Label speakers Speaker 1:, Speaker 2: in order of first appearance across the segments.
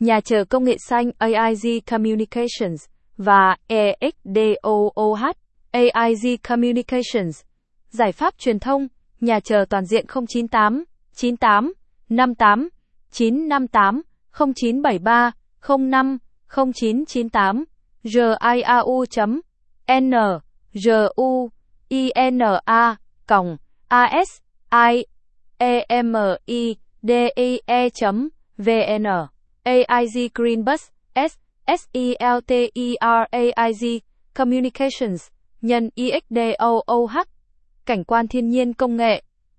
Speaker 1: nhà chờ công nghệ xanh AIG Communications và EXDOOH AIG Communications. Giải pháp truyền thông, nhà chờ toàn diện 098 98 58 958 0973 05 0998 riau.nrua.asimidee.vn AIG Green Bus SELTER AIG Communications nhân EXDOOH cảnh quan thiên nhiên công nghệ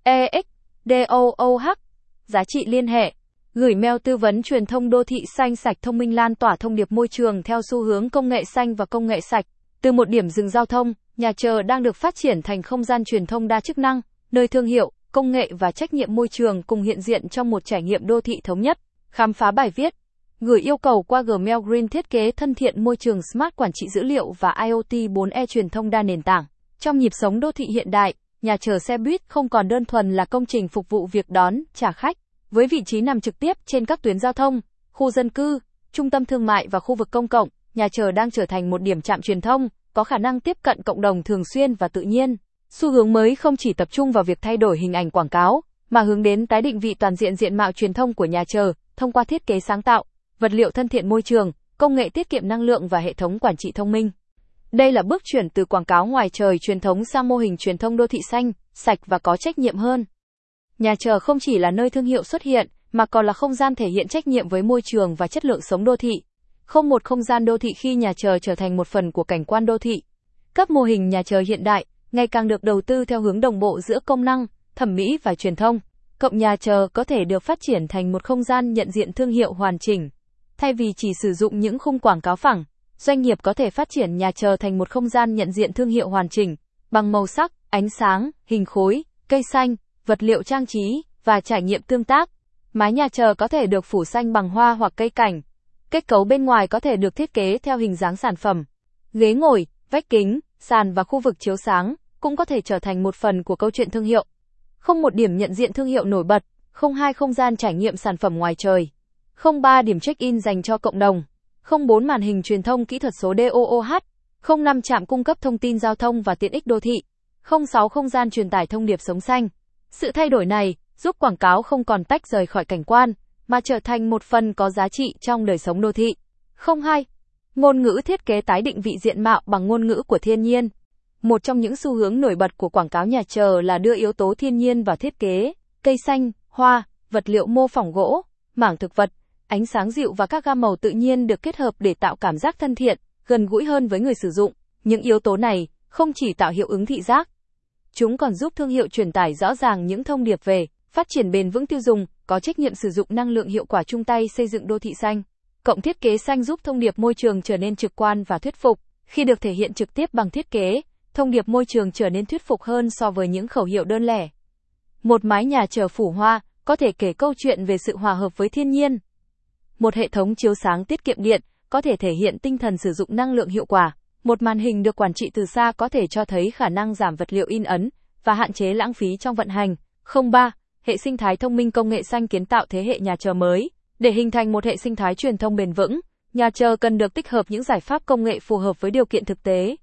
Speaker 1: EXDOOH giá trị liên hệ gửi mail tư vấn truyền thông đô thị xanh sạch thông minh lan tỏa thông điệp môi trường theo xu hướng công nghệ xanh và công nghệ sạch. Từ một điểm dừng giao thông, nhà chờ đang được phát triển thành không gian truyền thông đa chức năng, nơi thương hiệu, công nghệ và trách nhiệm môi trường cùng hiện diện trong một trải nghiệm đô thị thống nhất. Khám phá bài viết. Gửi yêu cầu qua Gmail Green thiết kế thân thiện môi trường Smart quản trị dữ liệu và IoT 4E truyền thông đa nền tảng. Trong nhịp sống đô thị hiện đại, nhà chờ xe buýt không còn đơn thuần là công trình phục vụ việc đón, trả khách. Với vị trí nằm trực tiếp trên các tuyến giao thông, khu dân cư, trung tâm thương mại và khu vực công cộng, nhà chờ đang trở thành một điểm trạm truyền thông, có khả năng tiếp cận cộng đồng thường xuyên và tự nhiên. Xu hướng mới không chỉ tập trung vào việc thay đổi hình ảnh quảng cáo, mà hướng đến tái định vị toàn diện diện mạo truyền thông của nhà chờ, thông qua thiết kế sáng tạo, vật liệu thân thiện môi trường, công nghệ tiết kiệm năng lượng và hệ thống quản trị thông minh. Đây là bước chuyển từ quảng cáo ngoài trời truyền thống sang mô hình truyền thông đô thị xanh, sạch và có trách nhiệm hơn. Nhà chờ không chỉ là nơi thương hiệu xuất hiện, mà còn là không gian thể hiện trách nhiệm với môi trường và chất lượng sống đô thị. Không một không gian đô thị khi nhà chờ trở thành một phần của cảnh quan đô thị. Các mô hình nhà chờ hiện đại ngày càng được đầu tư theo hướng đồng bộ giữa công năng, thẩm mỹ và truyền thông. Cộng nhà chờ có thể được phát triển thành một không gian nhận diện thương hiệu hoàn chỉnh. Thay vì chỉ sử dụng những khung quảng cáo phẳng, doanh nghiệp có thể phát triển nhà chờ thành một không gian nhận diện thương hiệu hoàn chỉnh, bằng màu sắc, ánh sáng, hình khối, cây xanh, vật liệu trang trí và trải nghiệm tương tác. Mái nhà chờ có thể được phủ xanh bằng hoa hoặc cây cảnh. Kết cấu bên ngoài có thể được thiết kế theo hình dáng sản phẩm. Ghế ngồi, vách kính, sàn và khu vực chiếu sáng cũng có thể trở thành một phần của câu chuyện thương hiệu. Không một điểm nhận diện thương hiệu nổi bật, 02 không gian trải nghiệm sản phẩm ngoài trời, 03 điểm check-in dành cho cộng đồng, 04 màn hình truyền thông kỹ thuật số DOOH, 05 trạm cung cấp thông tin giao thông và tiện ích đô thị, 06 không gian truyền tải thông điệp sống xanh. Sự thay đổi này giúp quảng cáo không còn tách rời khỏi cảnh quan, mà trở thành một phần có giá trị trong đời sống đô thị. 02. Ngôn ngữ thiết kế tái định vị diện mạo bằng ngôn ngữ của thiên nhiên. Một trong những xu hướng nổi bật của quảng cáo nhà chờ là đưa yếu tố thiên nhiên vào thiết kế, cây xanh, hoa, vật liệu mô phỏng gỗ, mảng thực vật, ánh sáng dịu và các gam màu tự nhiên được kết hợp để tạo cảm giác thân thiện, gần gũi hơn với người sử dụng. Những yếu tố này không chỉ tạo hiệu ứng thị giác, chúng còn giúp thương hiệu truyền tải rõ ràng những thông điệp về phát triển bền vững tiêu dùng, có trách nhiệm sử dụng năng lượng hiệu quả chung tay xây dựng đô thị xanh. Cộng thiết kế xanh giúp thông điệp môi trường trở nên trực quan và thuyết phục. Khi được thể hiện trực tiếp bằng thiết kế, thông điệp môi trường trở nên thuyết phục hơn so với những khẩu hiệu đơn lẻ. Một mái nhà chờ phủ hoa có thể kể câu chuyện về sự hòa hợp với thiên nhiên. Một hệ thống chiếu sáng tiết kiệm điện có thể thể hiện tinh thần sử dụng năng lượng hiệu quả. Một màn hình được quản trị từ xa có thể cho thấy khả năng giảm vật liệu in ấn và hạn chế lãng phí trong vận hành. 03. Hệ sinh thái thông minh công nghệ xanh kiến tạo thế hệ nhà chờ mới. Để hình thành một hệ sinh thái truyền thông bền vững, nhà chờ cần được tích hợp những giải pháp công nghệ phù hợp với điều kiện thực tế.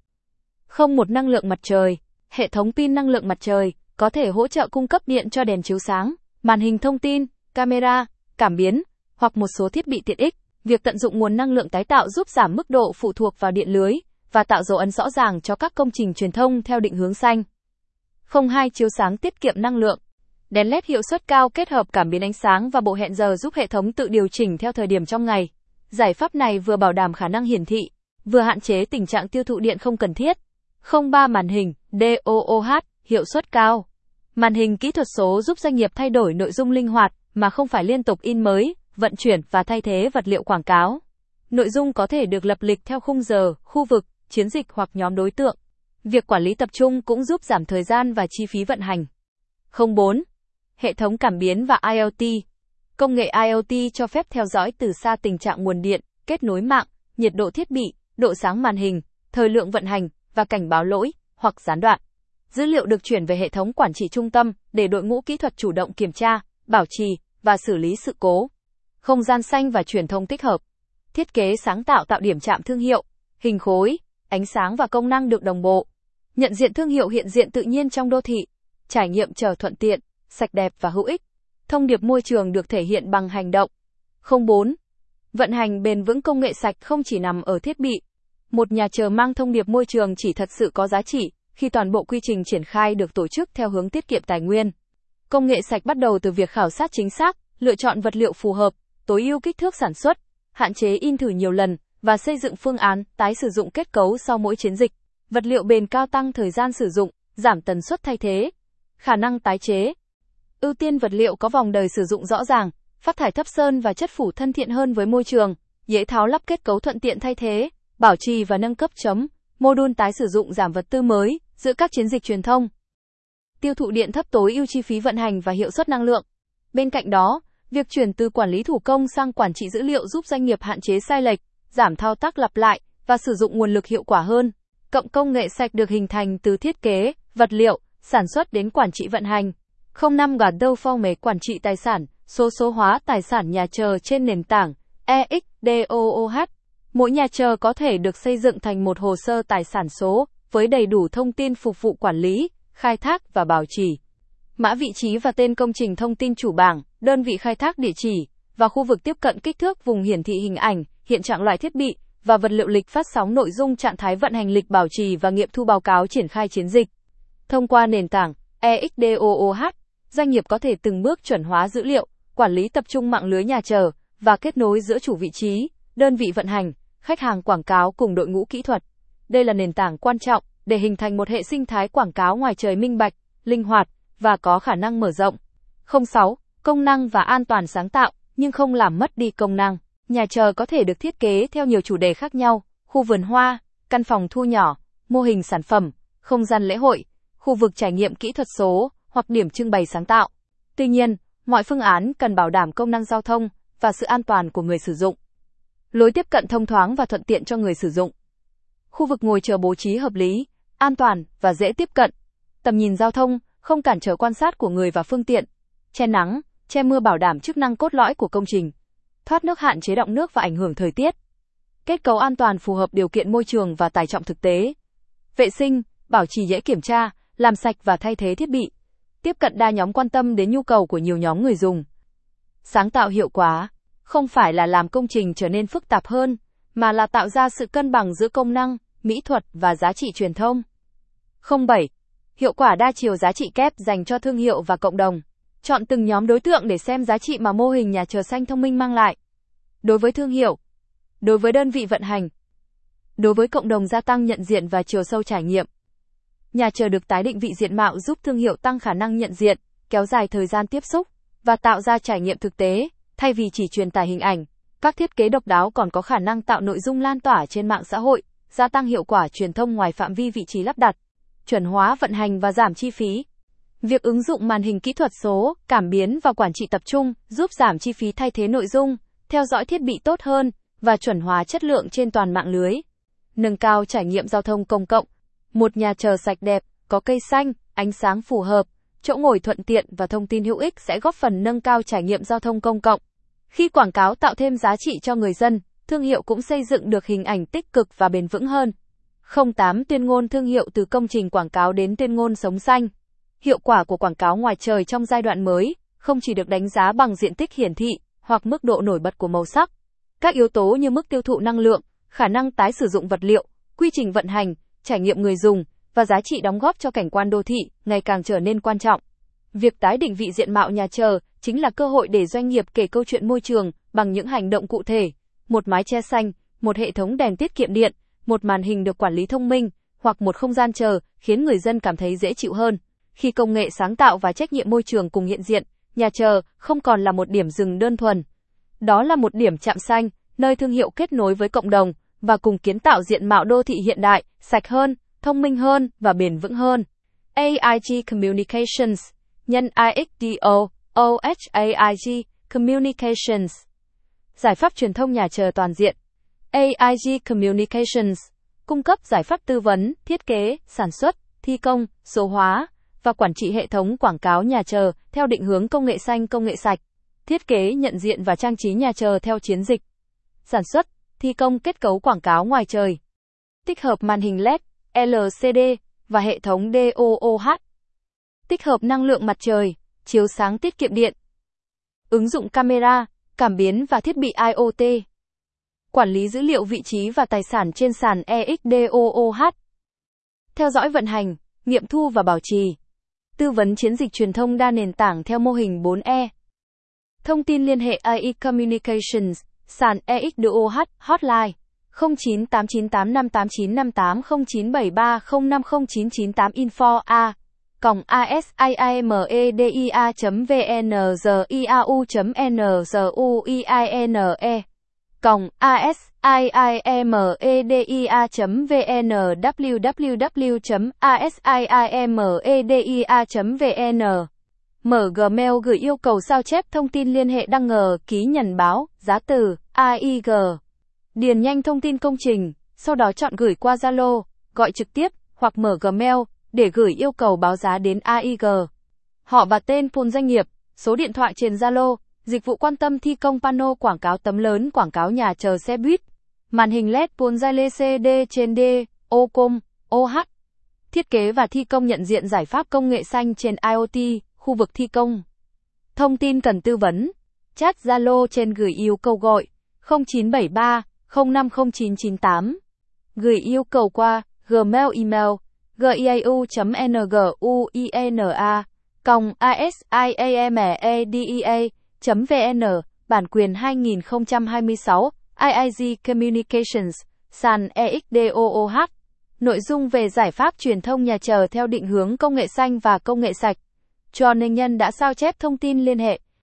Speaker 1: 01 năng lượng mặt trời. Hệ thống pin năng lượng mặt trời có thể hỗ trợ cung cấp điện cho đèn chiếu sáng, màn hình thông tin, camera, cảm biến hoặc một số thiết bị tiện ích. Việc tận dụng nguồn năng lượng tái tạo giúp giảm mức độ phụ thuộc vào điện lưới và tạo dấu ấn rõ ràng cho các công trình truyền thông theo định hướng xanh. 02 chiếu sáng tiết kiệm năng lượng. Đèn LED hiệu suất cao kết hợp cảm biến ánh sáng và bộ hẹn giờ giúp hệ thống tự điều chỉnh theo thời điểm trong ngày. Giải pháp này vừa bảo đảm khả năng hiển thị, vừa hạn chế tình trạng tiêu thụ điện không cần thiết. 03 màn hình DOOH hiệu suất cao. Màn hình kỹ thuật số giúp doanh nghiệp thay đổi nội dung linh hoạt mà không phải liên tục in mới, vận chuyển và thay thế vật liệu quảng cáo. Nội dung có thể được lập lịch theo khung giờ, khu vực, chiến dịch hoặc nhóm đối tượng. Việc quản lý tập trung cũng giúp giảm thời gian và chi phí vận hành. 04. Hệ thống cảm biến và IoT. Công nghệ IoT cho phép theo dõi từ xa tình trạng nguồn điện, kết nối mạng, nhiệt độ thiết bị, độ sáng màn hình, thời lượng vận hành và cảnh báo lỗi hoặc gián đoạn. Dữ liệu được chuyển về hệ thống quản trị trung tâm để đội ngũ kỹ thuật chủ động kiểm tra, bảo trì và xử lý sự cố. không gian xanh và truyền thông tích hợp. Thiết kế sáng tạo tạo điểm chạm thương hiệu, hình khối, ánh sáng và công năng được đồng bộ. Nhận diện thương hiệu hiện diện tự nhiên trong đô thị. Trải nghiệm chờ thuận tiện, sạch đẹp và hữu ích. Thông điệp môi trường được thể hiện bằng hành động. 04. Vận hành bền vững. Công nghệ sạch không chỉ nằm ở thiết bị. Một nhà chờ mang thông điệp môi trường chỉ thật sự có giá trị khi toàn bộ quy trình triển khai được tổ chức theo hướng tiết kiệm tài nguyên. Công nghệ sạch bắt đầu từ việc khảo sát chính xác, lựa chọn vật liệu phù hợp, tối ưu kích thước sản xuất, hạn chế in thử nhiều lần và xây dựng phương án tái sử dụng kết cấu sau mỗi chiến dịch. Vật liệu bền cao tăng thời gian sử dụng, giảm tần suất thay thế. Khả năng tái chế. Ưu tiên vật liệu có vòng đời sử dụng rõ ràng, phát thải thấp sơn và chất phủ thân thiện hơn với môi trường, dễ tháo lắp kết cấu thuận tiện thay thế, bảo trì và nâng cấp. Module tái sử dụng giảm vật tư mới giữa các chiến dịch truyền thông. Tiêu thụ điện thấp, tối ưu chi phí vận hành và hiệu suất năng lượng. Bên cạnh đó, việc chuyển từ quản lý thủ công sang quản trị dữ liệu giúp doanh nghiệp hạn chế sai lệch, giảm thao tác lặp lại và sử dụng nguồn lực hiệu quả hơn. Cộng công nghệ sạch được hình thành từ thiết kế, vật liệu, sản xuất đến quản trị vận hành. 05 Gardner Forme quản trị tài sản, số hóa tài sản nhà chờ trên nền tảng EXDOOH. Mỗi nhà chờ có thể được xây dựng thành một hồ sơ tài sản số với đầy đủ thông tin phục vụ quản lý, khai thác và bảo trì. Mã vị trí và tên công trình, thông tin chủ bảng, đơn vị khai thác, địa chỉ và khu vực tiếp cận, kích thước vùng hiển thị hình ảnh, hiện trạng loại thiết bị và vật liệu, lịch phát sóng nội dung, trạng thái vận hành, lịch bảo trì và nghiệm thu báo cáo triển khai chiến dịch. Thông qua nền tảng EXDOOH, doanh nghiệp có thể từng bước chuẩn hóa dữ liệu, quản lý tập trung mạng lưới nhà chờ và kết nối giữa chủ vị trí, đơn vị vận hành, khách hàng quảng cáo cùng đội ngũ kỹ thuật. Đây là nền tảng quan trọng để hình thành một hệ sinh thái quảng cáo ngoài trời minh bạch, linh hoạt và có khả năng mở rộng. 06. Công năng và an toàn. Sáng tạo nhưng không làm mất đi công năng. Nhà chờ có thể được thiết kế theo nhiều chủ đề khác nhau: khu vườn hoa, căn phòng thu nhỏ, mô hình sản phẩm, không gian lễ hội, khu vực trải nghiệm kỹ thuật số hoặc điểm trưng bày sáng tạo. Tuy nhiên, mọi phương án cần bảo đảm công năng giao thông và sự an toàn của người sử dụng. Lối tiếp cận thông thoáng và thuận tiện cho người sử dụng. Khu vực ngồi chờ bố trí hợp lý, an toàn và dễ tiếp cận. Tầm nhìn giao thông không cản trở quan sát của người và phương tiện. Che nắng, che mưa bảo đảm chức năng cốt lõi của công trình. Thoát nước, hạn chế đọng nước và ảnh hưởng thời tiết. Kết cấu an toàn phù hợp điều kiện môi trường và tải trọng thực tế. Vệ sinh, bảo trì dễ kiểm tra, làm sạch và thay thế thiết bị. Tiếp cận đa nhóm, quan tâm đến nhu cầu của nhiều nhóm người dùng. Sáng tạo hiệu quả không phải là làm công trình trở nên phức tạp hơn, mà là tạo ra sự cân bằng giữa công năng, mỹ thuật và giá trị truyền thông. 07. Hiệu quả đa chiều. Giá trị kép dành cho thương hiệu và cộng đồng. Chọn từng nhóm đối tượng để xem giá trị mà mô hình nhà chờ xanh thông minh mang lại. Đối với thương hiệu, đối với đơn vị vận hành, đối với cộng đồng, gia tăng nhận diện và chiều sâu trải nghiệm. Nhà chờ được tái định vị diện mạo giúp thương hiệu tăng khả năng nhận diện, kéo dài thời gian tiếp xúc và tạo ra trải nghiệm thực tế, thay vì chỉ truyền tải hình ảnh. Các thiết kế độc đáo còn có khả năng tạo nội dung lan tỏa trên mạng xã hội, gia tăng hiệu quả truyền thông ngoài phạm vi vị trí lắp đặt. Chuẩn hóa vận hành và giảm chi phí. Việc ứng dụng màn hình kỹ thuật số, cảm biến và quản trị tập trung giúp giảm chi phí thay thế nội dung, theo dõi thiết bị tốt hơn và chuẩn hóa chất lượng trên toàn mạng lưới. Nâng cao trải nghiệm giao thông công cộng. Một nhà chờ sạch đẹp, có cây xanh, ánh sáng phù hợp, chỗ ngồi thuận tiện và thông tin hữu ích sẽ góp phần nâng cao trải nghiệm giao thông công cộng. Khi quảng cáo tạo thêm giá trị cho người dân, thương hiệu cũng xây dựng được hình ảnh tích cực và bền vững hơn. 08. Tuyên ngôn thương hiệu. Từ công trình quảng cáo đến tuyên ngôn sống xanh. Hiệu quả của quảng cáo ngoài trời trong giai đoạn mới không chỉ được đánh giá bằng diện tích hiển thị hoặc mức độ nổi bật của màu sắc. Các yếu tố như mức tiêu thụ năng lượng, khả năng tái sử dụng vật liệu, quy trình vận hành, trải nghiệm người dùng và giá trị đóng góp cho cảnh quan đô thị ngày càng trở nên quan trọng. Việc tái định vị diện mạo nhà chờ chính là cơ hội để doanh nghiệp kể câu chuyện môi trường bằng những hành động cụ thể. Một mái che xanh, một hệ thống đèn tiết kiệm điện, một màn hình được quản lý thông minh, hoặc một không gian chờ khiến người dân cảm thấy dễ chịu hơn. Khi công nghệ sáng tạo và trách nhiệm môi trường cùng hiện diện, nhà chờ không còn là một điểm dừng đơn thuần. Đó là một điểm chạm xanh, nơi thương hiệu kết nối với cộng đồng và cùng kiến tạo diện mạo đô thị hiện đại, sạch hơn, thông minh hơn và bền vững hơn. AIG Communications, nhân AIG Communications. Giải pháp truyền thông nhà chờ toàn diện. AIG Communications cung cấp giải pháp tư vấn, thiết kế, sản xuất, thi công, số hóa và quản trị hệ thống quảng cáo nhà chờ theo định hướng công nghệ xanh, công nghệ sạch. thiết kế nhận diện và trang trí nhà chờ theo chiến dịch. Sản xuất, thi công kết cấu quảng cáo ngoài trời. Tích hợp màn hình LED, LCD và hệ thống DOOH. Tích hợp năng lượng mặt trời, chiếu sáng tiết kiệm điện. Ứng dụng camera, cảm biến và thiết bị IoT. Quản lý dữ liệu vị trí và tài sản trên sàn EXDOOH. Theo dõi vận hành, nghiệm thu và bảo trì. Tư vấn chiến dịch truyền thông đa nền tảng theo mô hình 4E. Thông tin liên hệ AI Communications, sàn EXDOOH, hotline 09895895809730509998 info a asiamedia.vnziau.nzuine asiamedia.vn www.asiamedia.vn Mở Gmail gửi yêu cầu sao chép thông tin liên hệ đăng ngờ ký nhận báo, giá từ, AIG. Điền nhanh thông tin công trình, sau đó chọn gửi qua Zalo, gọi trực tiếp, hoặc mở Gmail, để gửi yêu cầu báo giá đến AIG. Họ và tên phone doanh nghiệp, số điện thoại trên Zalo, dịch vụ quan tâm thi công pano quảng cáo tấm lớn quảng cáo nhà chờ xe buýt, màn hình LED Pole LCD trên D, OCOM, OH. Thiết kế và thi công nhận diện giải pháp công nghệ xanh trên IoT, khu vực thi công. Thông tin cần tư vấn, chat Zalo trên gửi yêu cầu gọi 0973 050998. Gửi yêu cầu qua Gmail email giau.asiamedia.vn bản quyền 2026 IIG Communications, sàn EXDOOH. Nội dung về giải pháp truyền thông nhà chờ theo định hướng công nghệ xanh và công nghệ sạch. Cho nên nhân đã sao chép thông tin liên hệ,